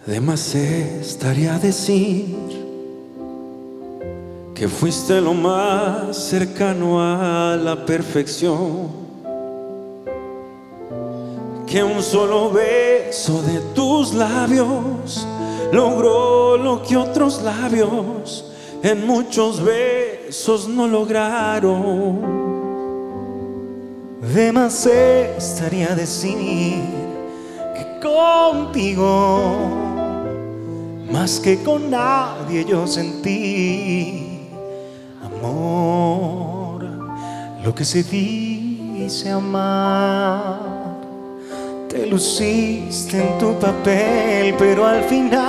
De más estaría decir que fuiste lo más cercano a la perfección, que un solo beso de tus labios logró lo que otros labios en muchos besos no lograron. De más estaría decir que contigo, más que con nadie, yo sentí amor, lo que se dice amar. Te luciste en tu papel, pero al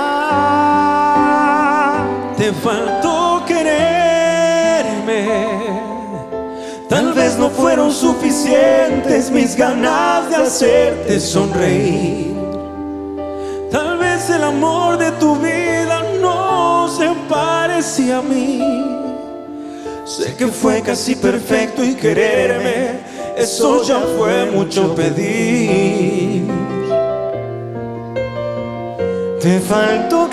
final te faltó quererme. Tal vez no fueron suficientes mis ganas de hacerte sonreír. Tal vez el amor de tu vida no se parecía a mí. Sé que fue casi perfecto y quererme, eso ya fue mucho pedir. Te faltó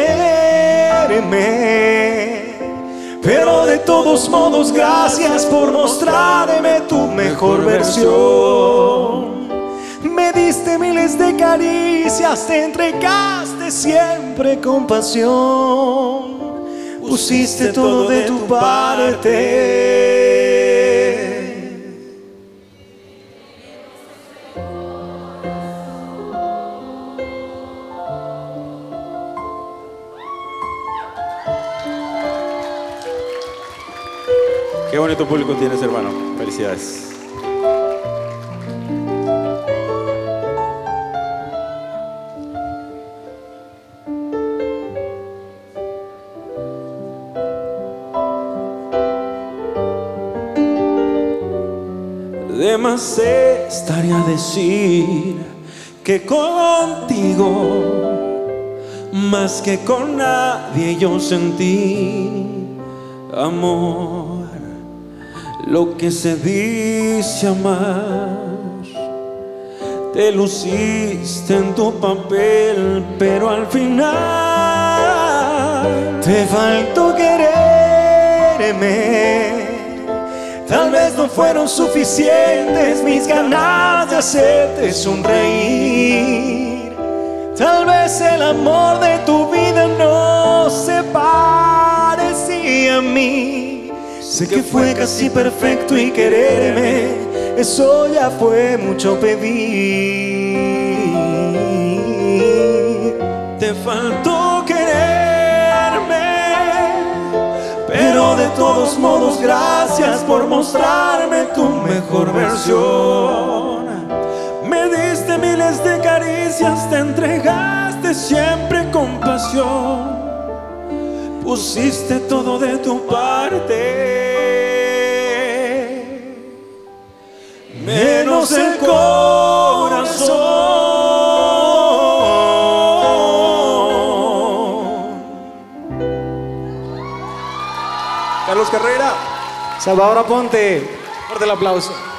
quererme, pero de todos modos gracias por mostrarme tu mejor versión. Me diste miles de caricias, te entregaste siempre con pasión. Pusiste todo de tu parte. Qué bonito público tienes, hermano. Felicidades. De más estaría decir que contigo, más que con nadie, yo sentí amor, lo que se dice amar. Te luciste en tu papel, pero al final te faltó quererme. Tal vez no fueron suficientes mis ganas de hacerte sonreír. Tal vez el amor de tu vida no se parecía a mí. Sé que fue casi perfecto y quererme, eso ya fue mucho pedir. Te faltó quererme, pero de todos modos gracias por mostrarme tu mejor versión. Me diste miles de caricias, te entregaste siempre con pasión. Pusiste todo de tu parte, menos el corazón. Carlos Carrera, Salvador Aponte, fuerte el aplauso.